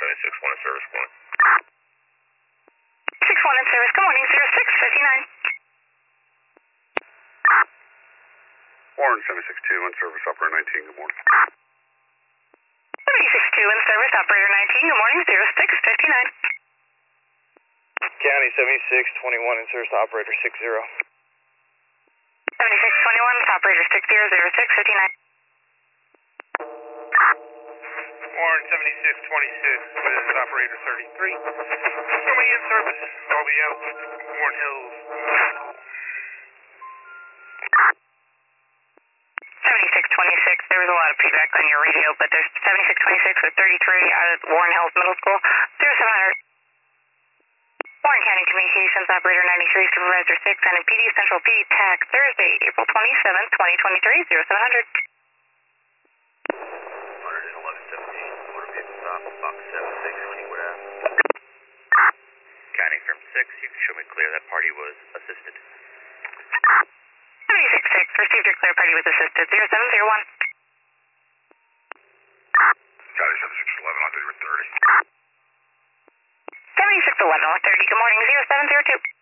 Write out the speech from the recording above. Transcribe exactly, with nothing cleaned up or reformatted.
seventy-six one in service, one. six one in service, good morning, zero six fifty-nine. Warren seventy-six two in service, operator nineteen, good morning. seventy-six two in service, operator nineteen, good morning, zero six fifty-nine. County seventy-six twenty-one in service, operator six zero. seventy-six twenty-one, operator six zero zero six fifty-nine. Warren seventy-six twenty-six with operator thirty-three. Somebody in service, Dolby out, Warren Hills. seventy-six twenty-six, there was a lot of feedback on your radio, but there's seventy-six twenty-six with thirty-three out of Warren Hills Middle School, zero seven hundred. Warren County Communications, operator ninety-three, supervisor six, and P D Central P D T A C, Thursday, April twenty-seventh, twenty twenty-three, zero seven hundred. one eleven seventeen, motor vehicle stop, box seven six, Kingwood Ave. County from six, you can show me clear that party was assisted. seventy-six six, received your clear party was assisted, zero seven zero one. County seventy-six eleven, on duty with thirty. seventy-six eleven, thirty, good morning, zero seven zero two.